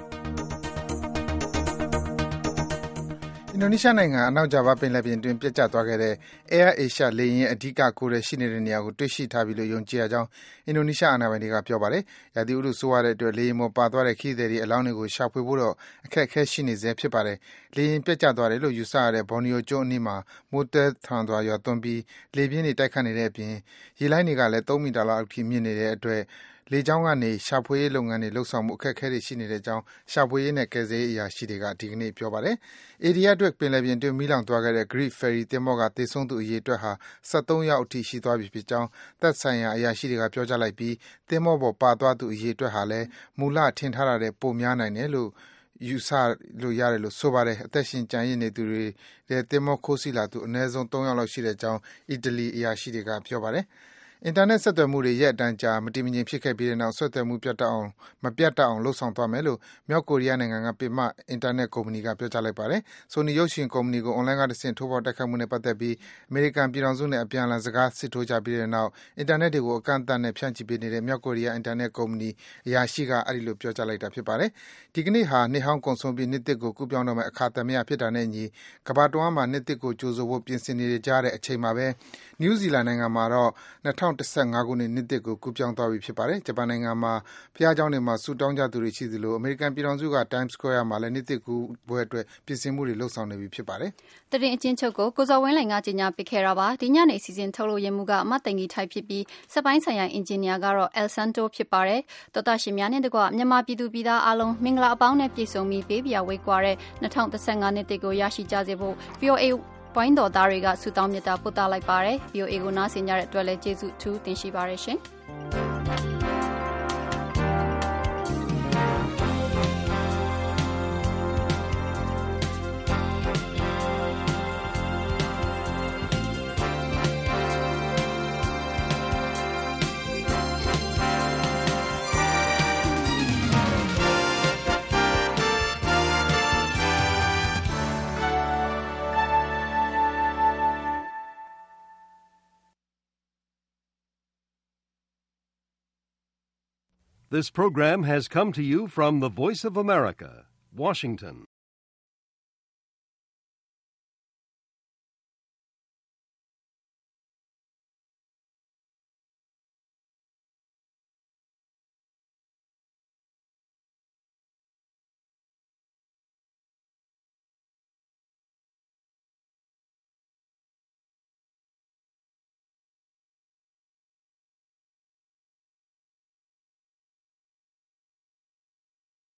အင်ဒိုနီးရှားနိုင်ငံအနောက်ဂျာဗားပင်လယ်ပြင်တွင်ပျက်ကျသွားခဲ့တဲ့ Air Asia လေယာဉ်ရဲ့အဓိကကိုယ်ထည်ရှိနေတဲ့နေရာကိုတွေ့ရှိထားပြီလို့ယုံကြည်ရကြောင်းအင်ဒိုနီးရှားအာဏာပိုင်တွေကပြောပါတယ်။ရာသီဥတုဆိုးဝါးတဲ့အတွက်လေယာဉ်ပေါ်ပါသွားတဲ့ခရီးသည်တွေအလောင်းတွေကိုရှာဖွေဖို့တော့အခက်အခဲရှိနေဆဲဖြစ်ပါတယ်။လေယာဉ်ပျက်ကျသွားတယ်လို့ယူဆရတဲ့ဘော်နီယိုကျွန်းအနီးမှာမိုးသည်းထန်စွာရွာသွန်းပြီးလေပြင်းတွေတိုက်ခတ်နေတဲ့အပြင်ရေလှိုင်းတွေကလည်းသုံးမီတာလောက်အထိမြင့်နေတဲ့အတွက်လေကြောင်းကနေရှာဖွေရေးလုပ်ငန်းတွေလုပ်ဆောင်မှုအခက်အခဲတွေရှိနေတဲ့အကြောင်းရှာဖွေရေးနဲ့ကယ်ဆယ်ရေးအရာရှိတွေကဒီကနေ့ပြောပါတယ်။ Adriatic ပင်လယ်ပြင်တွင်းမီးလောင်သွားခဲ့တဲ့ Greek Ferry သင်္ဘောကသေဆုံးသူအရေအတွက်ဟာ၁၃ယောက်အထိရှိသွားပြီဖြစ်ကြောင်းသက်ဆိုင်ရာအရာရှိတွေကပြောကြားလိုက်ပြီးသင်္ဘောပေါ်ပါသွားသူအရေအတွက်ဟာလည်းမူလထင်ထားတာထက်ပိုများနိုင်တယ်လို့ယူဆလို့ရတယ်လို့ဆိုပါတယ်။အသက်ရှင်ကျန်ရစ်နေသူတွေတဲ့သင်္ဘောခိုးစီးလာသူအနည်းဆုံး၃ယောက်လောက်ရှိတဲ့အကြောင်းအီတလီအရာရှိတွေကပြောပါတယ်။အင်တာနက်ဆက်သွယ်မှုတွေရက်အတန်းကြာမတည်မငြိမ်ဖြစ်ခဲ့ပြီးတဲ့နောက်ဆက်သွယ်မှုပြတ်တောက်အောင်မပြတ်တောက်အောင်လှုံ့ဆော်သွားမယ်လို့မြောက်ကိုရီးယားနိုင်ငံကပင်မအင်တာနက်ကုမ္ပဏီကပြောကြားလိုက်ပါတယ်။ Sony ရုပ်ရှင်ကုမ္ပဏီကိုအွန်လိုင်းကတဆင့်ထိုးဖောက်တိုက်ခိုက်မှုနဲ့ပတ်သက်ပြီးအမေရိကန်ပြည်ထောင်စုနဲ့အပြန်အလှန်စကားစစ်ထိုးကြပြီးတဲ့နောက်အင်တာနက်တွေကိုအကန့်အသတ်နဲ့ဖြန့်ချိပေးနေတဲ့မြောက်ကိုရီးယားအင်တာနက်ကုမ္ပဏီအရာရှိကအဲဒီလိုပြောကြားလိုက်တာဖြစ်ပါတယ်။ဒီကနေ့ဟာနှစ်ဟောင်းကုန်ဆုံးပြီးနှစ်သစ်ကိုကူးပြောင်းတော့မယ့်အခါသမယဖြစ်တာနဲ့အညီကမ္ဘာတဝန်းမှာနှစ်သစ်ကိုကြိုဆိုဖို့ပြင်ဆင်နေကြတဲ့အချိန်မှာပဲနယူးဇီလန်နိုင်ငံမှာတော့၂၀၁၅ခုနှစ်နှစ်သစ်ကိုကူးပြောင်းသွားပြီဖြစ်ပါတယ်။ဂျပန်နိုင်ငံမှာဘုရားကျောင်းတွေမှာဆုတောင်းကြသူတွေရှိသလိုအမေရိကန်ပြည်ထောင်စုက Times Square မှာလည်းနှစ်သစ်ကူးပွဲအတွက်ပြင်ဆင်မှုတွေလုပ်ဆောင်နေပြီဖြစ်ပါတယ်။သတင်းအကျဉ်းချုပ်ကိုကိုဇော်ဝင်းလှိုင်ကကြေညာပေးခဲ့တာပါ။ဒီညနေအစီအစဉ်ထုတ်လို့ရမှုကအမတ်တန်ကြီးထိုက်ဖြစ်ပြီးစက်ပိုင်းဆိုင်ရာအင်ဂျင်နီယာကတော့ El Santo ဖြစ်ပါတယ်။သောတာရှင်များနဲ့တကွမြန်မာပြည်သူပြည်သားအားလုံးမင်္ဂလာအပေါင်းနဲ့ပြည့်စုံပြီးပေးပြဝေးကွာတဲ့၂၀၁၅နှစ်သစ်ကိုရရှိကြစေဖို့ ဗီအိုအေပွိုင်းတော်သားတွေကဆုတောင်းမေတ္တာပို့သလိုက်ပါတယ်။ ဗီအိုအေကိုနားဆင်ကြတဲ့အတွက်လည်းကျေးဇူးအထူးတင်ရှိပါတယ်ရှင်။ This program has come to you from the Voice of America, Washington.